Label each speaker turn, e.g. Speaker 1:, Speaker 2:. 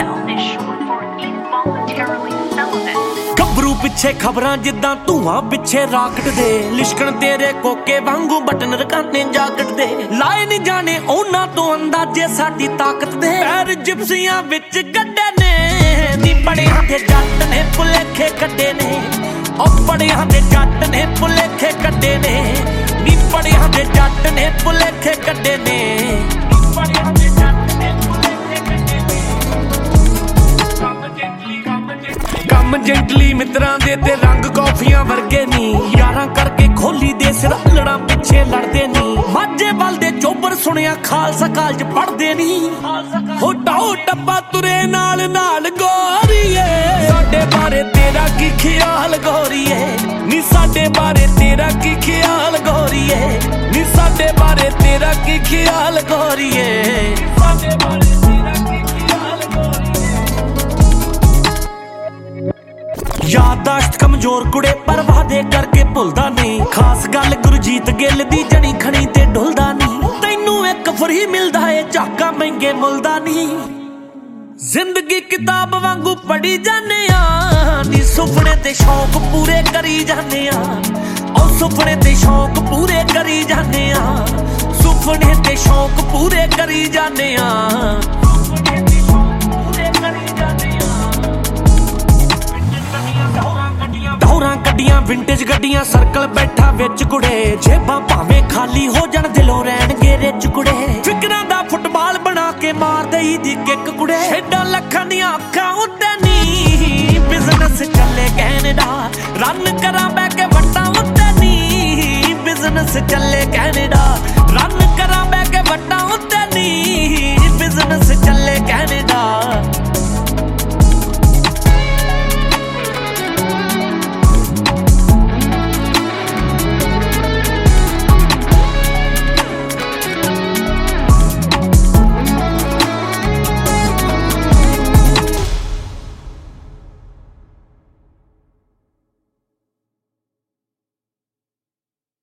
Speaker 1: Incel is short for involuntarily celibate.
Speaker 2: ਗੱਭਰੂ ਪਿੱਛੇ ਖਬਰਾਂ ਜਿੱਦਾਂ ਧੂਆਂ ਪਿੱਛੇ ਰਾਕਟ ਦੇ ਲਿਸ਼ਕਣ ਤੇਰੇ ਕੋਕੇ ਵਾਂਗੂ ਬਟਨ ਰਕਾਨੇ ਜਾਕਟ ਦੇ ਲਾਏ ਨਹੀਂ ਜਾਣੇ ਉਹਨਾਂ ਤੋਂ ਅੰਦਾਜ਼ੇ ਸਾਡੀ ਤਾਕਤ ਦੇ ਪੈਰ ਜਿਪਸੀਆਂ ਵਿੱਚ ਗੱਡੇ ਨੇ ਨੀ ਬੜਿਆਂ ਦੇ ਜੱਟ ਨੇ ਭੁਲੇਖੇ ਕੱਢੇ ਨੇ ਉਹ ਬੜਿਆਂ ਦੇ ਜੱਟ ਨੇ ਭੁਲੇਖੇ ਕੱਢੇ ਨੇ ਨੀ ਬੜਿਆਂ ਦੇ ਜੱਟ ਨੇ ਭੁਲੇਖੇ ਕੱਢੇ ਨੇ ਬੜਿਆਂ ਦੇ ਜੱਟ ਨੇ ਭੁਲੇਖੇ ਕੱਢੇ ਨੇ ਕੰਮ ਜੈਂਟਲੀ ਮਿੱਤਰਾਂ ਦੇ ਤੇ ਰੰਗ ਕੌਫੀਆਂ ਵਰਗੇ ਨੀ ਯਾਰਾਂ ਕਰਕੇ ਖੋਲੀ ਦੇ ਸਿਰ ਲੜਾਂ ਪਿੱਛੇ ਲੜਦੇ ਨੀ ਮਾਝੇ ਵੱਲ ਦੇ ਚੋਬਰ ਸੁਣਿਆ ਖਾਲਸਾ ਕਾਲਜ ਪੜ੍ਹਦੇ ਨੀ ਹੋ ਟਾਓ ਟੱਪਾ ਤੁਰੇ ਨਾਲ ਨਾਲ ਗੋਰੀਏ ਸਾਡੇ ਬਾਰੇ ਤੇਰਾ ਕੀ ਖਿਆਲ ਗੋਰੀਏ ਨੀ ਸਾਡੇ ਬਾਰੇ ਤੇਰਾ ਕੀ ਖਿਆਲ ਗੋਰੀਏ ਨੀ ਸਾਡੇ ਬਾਰੇ ਤੇਰਾ ਕੀ ਖਿਆਲ ਗੋਰੀਏ ਸਾਡੇ ਬਾਰੇ ਤੇਰਾ ਕੀ ਖਿਆਲ ਗੋਰੀਏ ਯਾਦਾਸ਼ਤ ਕਮਜ਼ੋਰ ਕੁੜੇ ਪਰ ਵਾਦੇ ਕਰਕੇ ਭੁੱਲਦਾ ਨਹੀਂ ਖਾਸ ਗੱਲ ਗੁਰਜੀਤ ਗਿੱਲ ਦੀ ਜਣੀ ਖਣੀ ਤੇ ਢੁੱਲਦਾ ਨਹੀਂ ਤੈਨੂੰ ਇੱਕ ਫਰੀ ਮਿਲਦਾ ਏ ਝਾਕਾ ਮਹਿੰਗੇ ਮੁੱਲਦਾ ਨਹੀਂ ਜ਼ਿੰਦਗੀ ਕਿਤਾਬ ਵਾਂਗੂ ਪੜੀ ਜਾਂਦੇ ਆ ਨੀ ਸੁਪਨੇ ਤੇ ਸ਼ੌਕ ਪੂਰੇ ਕਰੀ ਜਾਂਦੇ ਆ ਉਹ ਸੁਪਨੇ ਤੇ ਸ਼ੌਕ ਪੂਰੇ ਕਰੀ ਜਾਂਦੇ ਆ ਸੁਪਨੇ ਤੇ ਸ਼ੌਕ ਪੂਰੇ ਕਰੀ ਜਾਂਦੇ ਆ ਸੁਪਨੇ ਤੇ ਸ਼ੌਕ ਪੂਰੇ ਕਰੀ ਜਾਂਦੇ ਆ ਦੌਰਾਂ ਗੱਡੀਆਂ ਵਿੰਟੇਜ ਗੱਡੀਆਂ ਸਰਕਲ ਬੈਠਾ ਵਿੱਚ ਕੁੜੇ ਜੇਬਾਂ ਭਾਵੇਂ ਖਾਲੀ ਹੋ ਜਾਣ ਦਿਲੋਂ ਰਹਿਣਗੇ ਰਿਚ ਕੁੜੇ ਫਿਕਰਾਂ ਦਾ ਫੁੱਟਬਾਲ ਬਣਾ ਕੇ ਮਾਰ ਦਈ ਦੀ ਕਿੱਕ ਕੁੜੇ ਛੇਡਾਂ ਲੱਖਾਂ ਦੀਆਂ ਅੱਖਾਂ ਉੱਤੇ ਨੀ ਬਿਜ਼ਨਸ ਚੱਲੇ ਕੈਨੇਡਾ ਰਨ ਕਰਾਂ ਬੈ ਕੇ ਵੱਟਾਂ ਉੱਤੇ ਨੀ ਬਿਜ਼ਨਸ ਚੱਲੇ ਕੈਨੇਡਾ